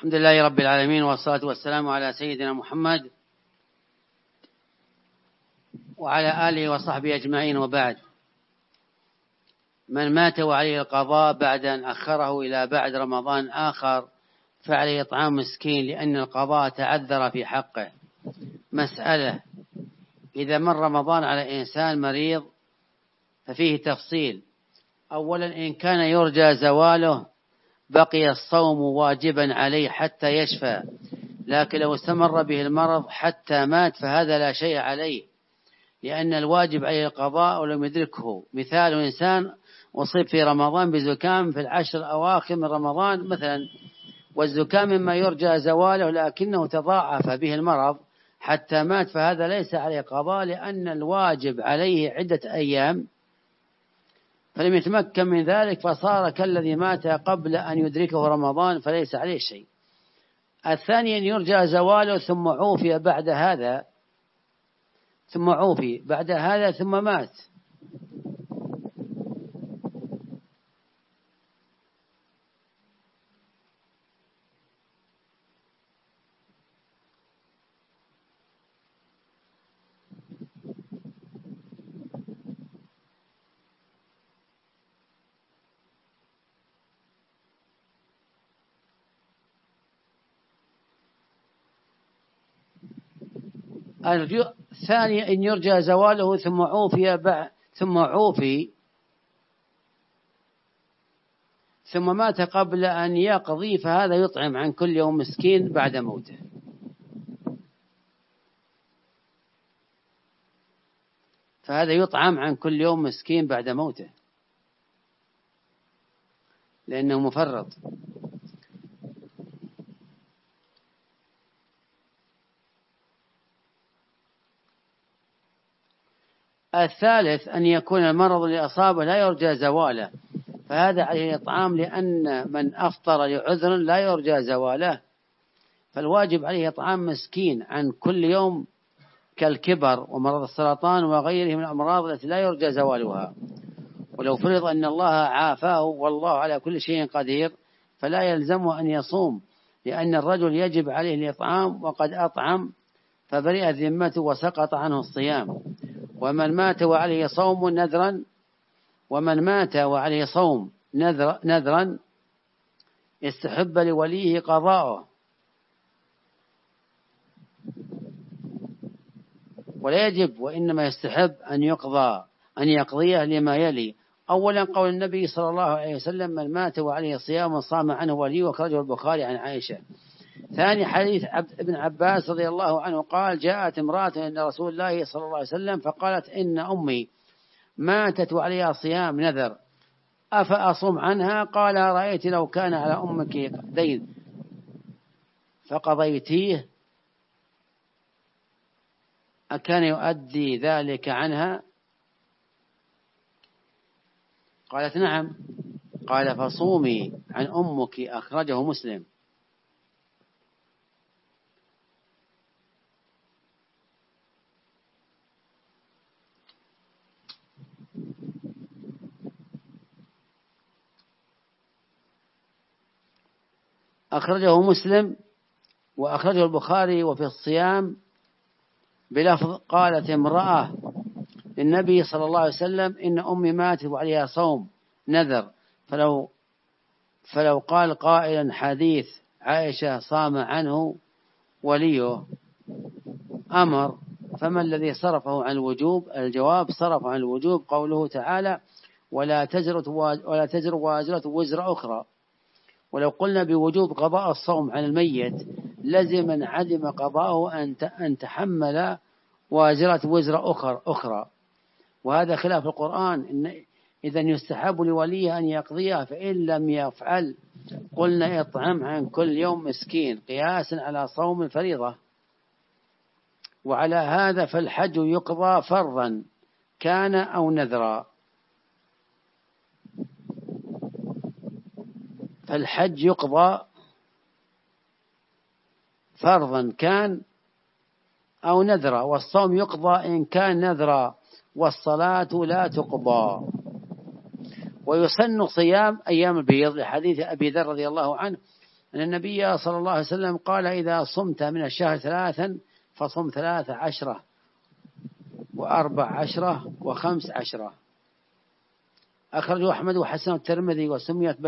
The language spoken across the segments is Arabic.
الحمد لله رب العالمين، والصلاة والسلام على سيدنا محمد وعلى آله وصحبه أجمعين، وبعد. من مات وعليه القضاء بعد أن أخره إلى بعد رمضان آخر فعليه إطعام مسكين، لأن القضاء تعذر في حقه. مسألة: إذا مر رمضان على إنسان مريض ففيه تفصيل. أولا، إن كان يرجى زواله بقي الصوم واجبا عليه حتى يشفى، لكن لو استمر به المرض حتى مات فهذا لا شيء عليه، لأن الواجب عليه القضاء ولم يدركه. مثال: إنسان أصيب في رمضان بزكام في العشر الأواخر من رمضان مثلا، والزكام مما يرجى زواله لكنه تضاعف به المرض حتى مات، فهذا ليس عليه قضاء، لأن الواجب عليه عدة أيام فلم يتمكن من ذلك، فصار كالذي مات قبل أن يدركه رمضان فليس عليه شيء. الثاني، أن يرجى زواله ثم عوفي بعد هذا ثم مات. الثاني أن يرجى زواله ثم عوفي ثم مات قبل أن يقضي، فهذا يطعم عن كل يوم مسكين بعد موته. لأنه مفرط. الثالث، أن يكون المرض اللي أصابه لا يرجى زواله، فهذا عليه إطعام، لأن من أفطر لعذر لا يرجى زواله فالواجب عليه إطعام مسكين عن كل يوم، كالكبر ومرض السرطان وغيره من الأمراض التي لا يرجى زوالها. ولو فرض أن الله عافاه والله على كل شيء قدير فلا يلزمه أن يصوم، لأن الرجل يجب عليه الإطعام وقد أطعم فبرئت ذمته وسقط عنه الصيام. ومن مات وعليه صوم نذرا استحب لوليه قضاؤه، ولا يجب، وإنما يستحب أن يقضيه لما يلي. أولا، قول النبي صلى الله عليه وسلم: من مات وعليه صيام صام عنه وليه، وأخرجه البخاري عن عائشة. ثاني، حديث ابن عباس رضي الله عنه قال: جاءت امرأة إلى رسول الله صلى الله عليه وسلم فقالت: إن أمي ماتت وعليها صيام نذر أفأصوم عنها؟ قال: رأيت لو كان على أمك دين فقضيتيه أكان يؤدي ذلك عنها؟ قالت: نعم. قال: فصومي عن أمك. أخرجه مسلم. أخرجه مسلم وأخرجه البخاري. وفي الصيام بلفظ: قالت امرأة للنبي صلى الله عليه وسلم: إن أمي ماتت وعليها صوم نذر. فلو قال قائلا: حديث عائشة صام عنه وليه أمر، فما الذي صرفه عن الوجوب؟ الجواب: صرف عن الوجوب قوله تعالى: ولا تزر وازرة وزر أخرى. ولو قلنا بوجوب قضاء الصوم عن الميت لزم من عدم قضاءه أن تحمل وازرة وزر أخرى، وهذا خلاف القرآن. إذن يستحب لوليه أن يقضيها، فإن لم يفعل قلنا اطعم عن كل يوم مسكين، قياسا على صوم الفريضة. وعلى هذا فالحج يقضى فرضا كان أو نذرا. فالحج يقضى فرضا كان أو نذرا، والصوم يقضى إن كان نذرا، والصلاة لا تقضى. ويسن صيام أيام البيض لحديث أبي ذر رضي الله عنه: أن النبي صلى الله عليه وسلم قال إذا صمت من الشهر 3 فصم 13 و14 و15. أخرجه أحمد وحسن الترمذي. وسميت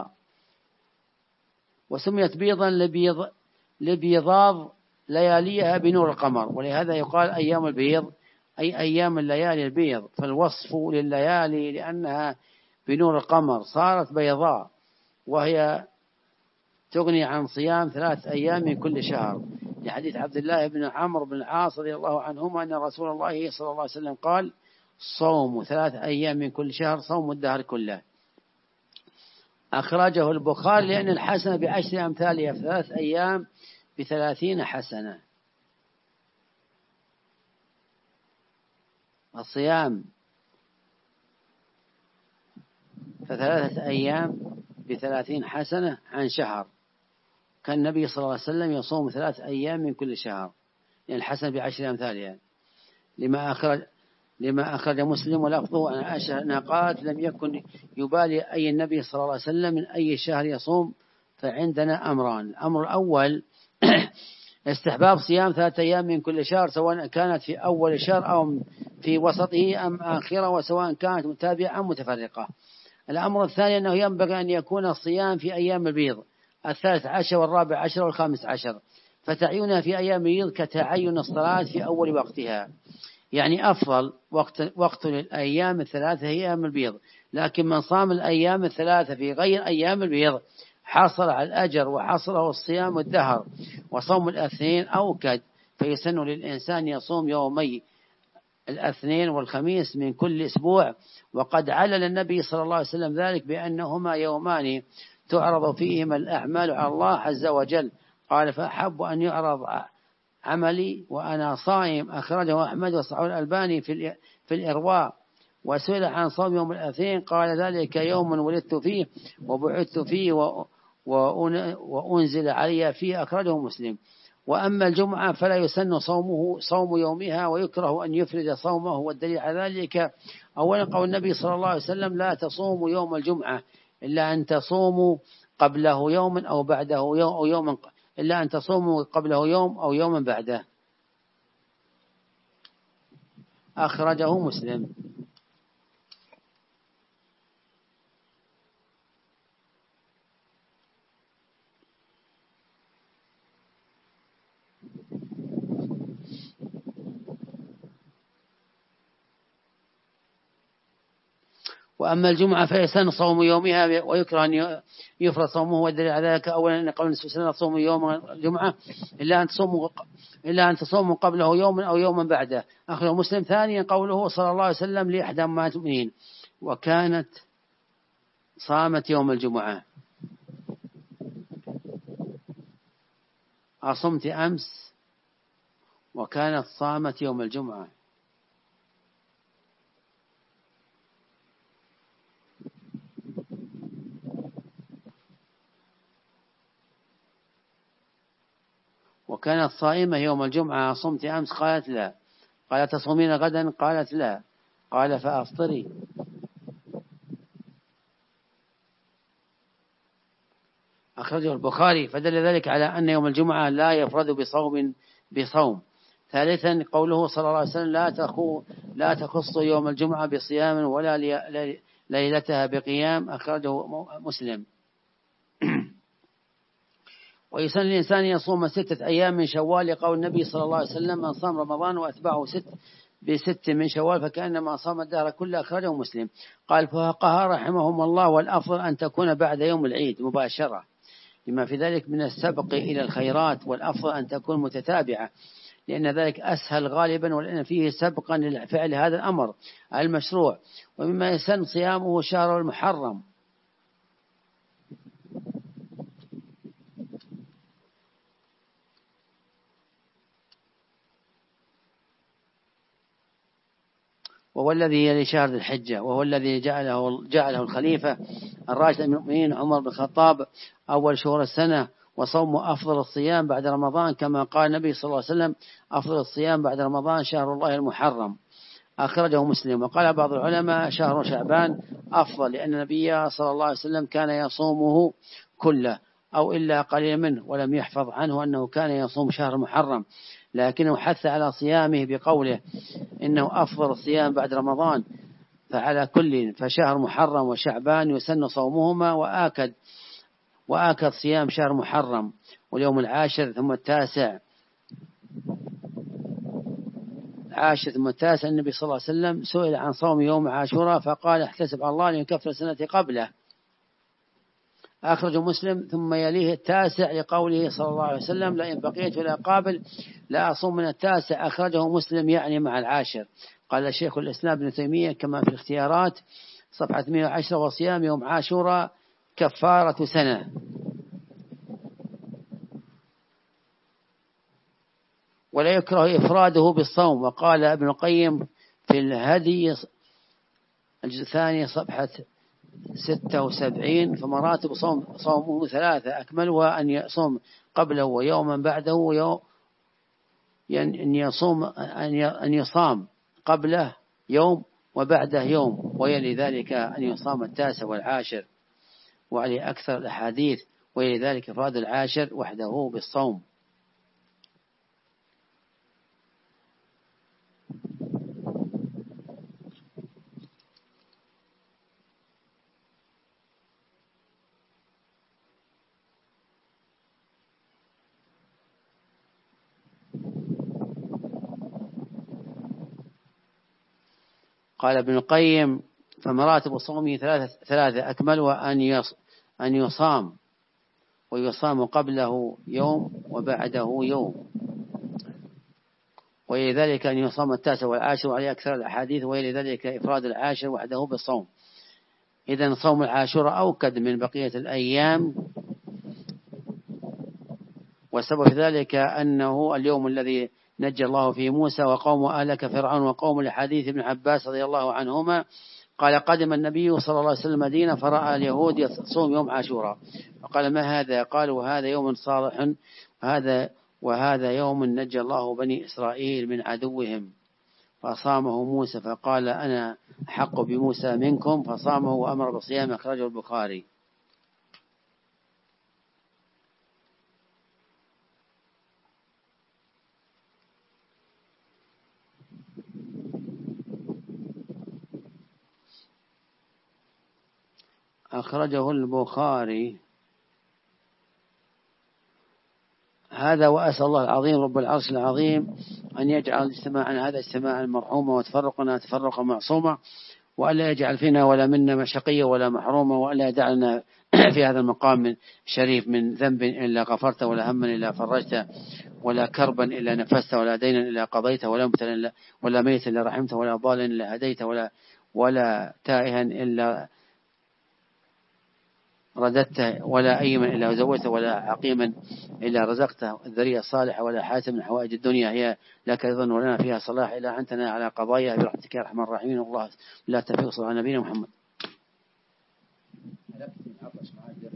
بيضا لبيضاض لياليها بنور القمر، ولهذا يقال أيام البيض أي أيام الليالي البيض، فالوصف لليالي لأنها بنور القمر صارت بيضاء، وهي تغني عن صيام 3 أيام من كل شهر، لحديث عبد الله بن عمرو بن العاص رضي الله عنهما أن رسول الله صلى الله عليه وسلم قال صوم 3 أيام من كل شهر صوم الدهر كله. أخرجه البخاري لأن الحسنة ب10 أمثالها في 3 أيام ب30 حسنة. الصيام في 3 أيام ب30 حسنة عن شهر. كان النبي صلى الله عليه وسلم يصوم 3 أيام من كل شهر، يعني الحسنة ب10 أمثالها. لما أخرج مسلم ولفظه عن عائشة أنها قالت لم يكن يبالي أي النبي صلى الله عليه وسلم من أي شهر يصوم، فعندنا أمران. الأمر الأول استحباب صيام 3 أيام من كل شهر، سواء كانت في أول الشهر أو في وسطه أم آخره، وسواء كانت متابعة أم متفرقة. الأمر الثاني أنه ينبغي أن يكون الصيام في أيام البيض 13 و14 و15، فتعينها في أيام البيض كتعين الصلاة في أول وقتها، يعني أفضل وقت للأيام 3 هي أيام البيض. لكن من صام الأيام 3 في غير أيام البيض حصل على الأجر وحصله الصيام الدهر، وصوم الاثنين أوكد، فيسن للإنسان يصوم يومي الاثنين والخميس من كل أسبوع. وقد علل النبي صلى الله عليه وسلم ذلك بأنهما يومان تعرض فيهما الأعمال على الله عز وجل، قال فأحب أن يعرض عملي وأنا صائم. أخرجه أحمد وصححه الألباني في الإرواء. وسئل عن صوم يوم الاثنين قال ذلك يوم ولدت فيه وبعثت فيه وأنزل علي فيه، أخرجه مسلم. وأما الجمعة فلا يسن صوم يومها، ويكره أن يفرد صومه، والدليل على ذلك أولا قول النبي صلى الله عليه وسلم لا تصوموا يوم الجمعة إلا أن تصوموا قبله يوم أو بعده يوم أو يوم، إلا أن تصوموا قبله يوم أو يوما بعده. أخرجه مسلم. وأما الجمعة فيسن صوم يومها، ويكره أن يفرض صومه، والدليل على ذلك أولا أن قول النبي صلى الله عليه وسلم صوم يوم الجمعة إلا أن تصوموا قبله يوم أو يوما بعده، أخرجه مسلم. ثانيا قوله صلى الله عليه وسلم لإحدى أمهات المؤمنين وكانت صامت يوم الجمعة، أصمت أمس وكانت صامت يوم الجمعة. وكانت صائمة يوم الجمعة صمت أمس، قالت لا. قال تصومين غدا؟ قالت لا. قال فأفطري. أخرجه البخاري. فدل ذلك على أن يوم الجمعة لا يفرد بصوم. ثالثا قوله صلى الله عليه وسلم لا تخص يوم الجمعة بصيام ولا ليلتها بقيام، أخرجه مسلم. ويسن الإنسان يصوم 6 أيام من شوال، لقول النبي صلى الله عليه وسلم من صام رمضان وأتبعه 6 من شوال فكأنما صام الدهر كله، أخرجه مسلم. قال الفقهاء رحمهم الله والأفضل أن تكون بعد يوم العيد مباشرة لما في ذلك من السبق إلى الخيرات، والأفضل أن تكون متتابعة لأن ذلك أسهل غالبا، ولأن فيه سبقا لفعل هذا الأمر المشروع. ومما يسن صيامه شهر المحرم. وهو الذي يلي شهر الحجة، وهو الذي جعله الخليفة الراشد من المؤمنين عمر بن الخطاب أول شهور السنة، وصوم أفضل الصيام بعد رمضان، كما قال النبي صلى الله عليه وسلم أفضل الصيام بعد رمضان شهر الله المحرم، أخرجه مسلم. وقال بعض العلماء شهر شعبان أفضل، لأن النبي صلى الله عليه وسلم كان يصومه كله، أو إلا قليل منه، ولم يحفظ عنه أنه كان يصوم شهر محرم، لكنه حث على صيامه بقوله إنه أفضل الصيام بعد رمضان، فعلى كل فشهر محرم وشعبان يسن صومهما، وآكد صيام شهر محرم واليوم العاشر ثم التاسع ثم التاسع. النبي صلى الله عليه وسلم سئل عن صوم يوم عاشوراء فقال احتسب على الله أن يكفر السنة قبله، أخرج مسلم. ثم يليه التاسع لقوله صلى الله عليه وسلم لئن بقيت ولا قابل لا أصوم من التاسع، أخرجه مسلم يعني مع العاشر. قال شيخ الإسلام ابن تيمية كما في الاختيارات صفحة 110 وصيام يوم عاشوراء كفارة سنة. ولا يكره إفراده بالصوم. وقال ابن القيم في الهدي الجزء الثاني صفحة 76 فمراتب صومه ثلاثة، أكملها أن يصوم قبله ويوما بعده أن يصام قبله يوم وبعده يوم، ويلي ذلك أن يصام التاسع والعاشر، وعليه أكثر الأحاديث، ويلي ذلك إفراد العاشر وحده بالصوم. قال ابن القيم فمراتب صومه ثلاثة، أكملها أن يصام ويصام قبله يوم وبعده يوم، ولذلك أن يصام التاسع والعاشر، وعليه أكثر الأحاديث، ولذلك إفراد العاشر وحده بالصوم. إذن صوم العاشوراء أوكد من بقية الأيام، وسبب ذلك أنه اليوم الذي نجى الله فيه موسى وقوم أهلك فرعون وقوم، لحديث ابن عباس رضي الله عنهما قال قدم النبي صلى الله عليه وسلم مدينة فرأى اليهود يصوم يوم عاشوراء، فقال ما هذا؟ قالوا هذا يوم صالح وهذا يوم نجى الله بني إسرائيل من عدوهم، فصامه موسى، فقال أنا أحق بموسى منكم، فصامه وأمر بصيام، أخرجه البخاري. أخرجه البخاري. هذا وأسأل الله العظيم رب العرش العظيم أن يجعل اجتماعنا هذا اجتماعا مرحوما وتفرقنا تفرقا معصوما، وألا يجعل فينا ولا منا مشقية ولا محرومة، وألا يدعنا في هذا المقام شريف من ذنب إلا غفرته، ولا هم إلا فرجته، ولا كربا إلا نفسته، ولا دينا إلا قضيته، ولا ميتا إلا رحمته، ولا ضالا إلا هديته، ولا تائها إلا رددته، ولا أيما إلا زوجته، ولا عقيما إلا رزقته، الذرية الصالحة، ولا حاجة من حوائج الدنيا هي لك أيضا ولنا فيها صلاح إلا أنتنا على قضاياها برحمتك يا أرحم الراحمين. الله لا تفيق صلى على نبينا محمد.